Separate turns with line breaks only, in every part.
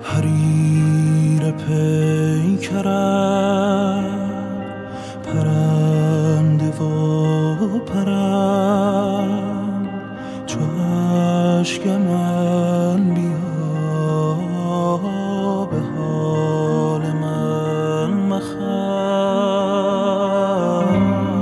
حریر پیکرم پرنده و پرم چو اشک من بیا به حال من مخند.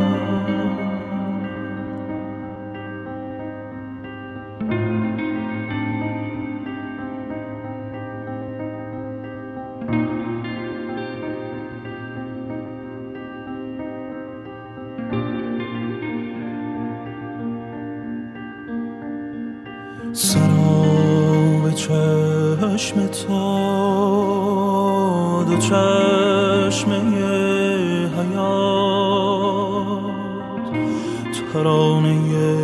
سراب چشم تو دو چشمه حیات ترانه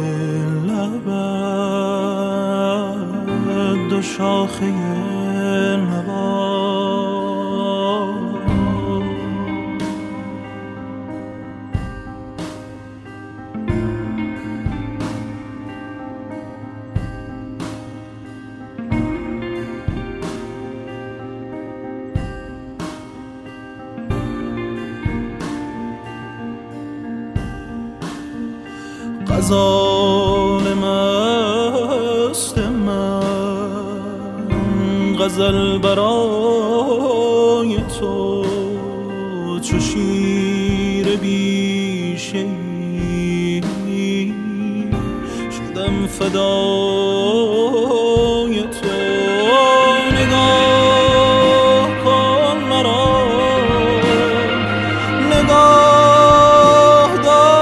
لبت دو شاخه نبات. غزال مست من غزل برای تو چو شیر بیشه‌ای شدم فدای تو. نگاه کن مرا نگاه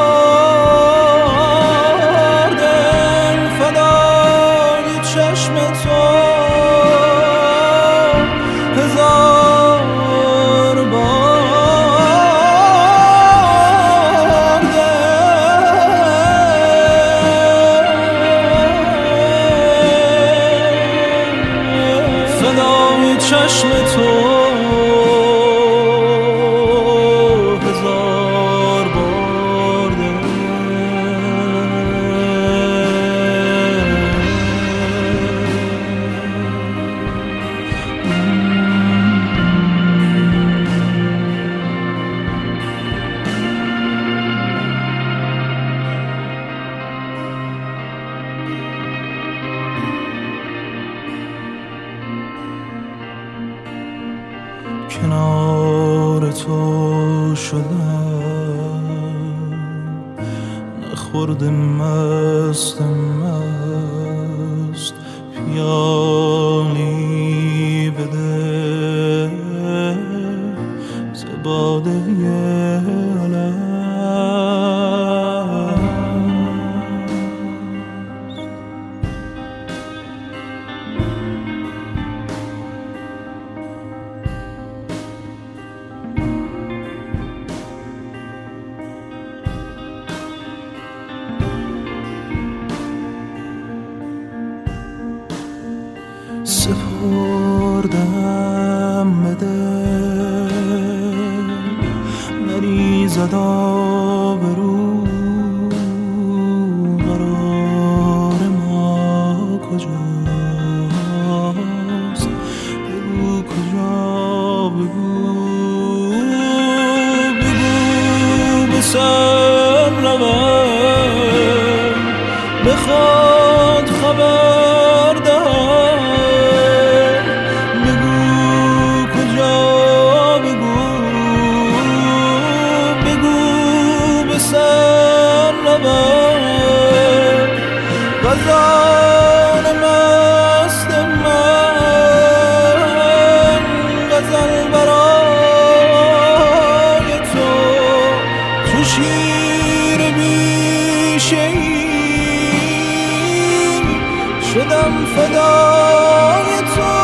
دار دل فدای چشم تو هزار بار فدای چشم تو هزار بار کنار تو شدم نخورده مست مست پیالی بده ز باده الست. سپردم به دل نریزد آبرو قرار ما کجاست بگو کجا بگو به سر روم به خود خبر دهم غزال مست من غزل برای تو چو شیر بیشه‌ای شدم فدای تو.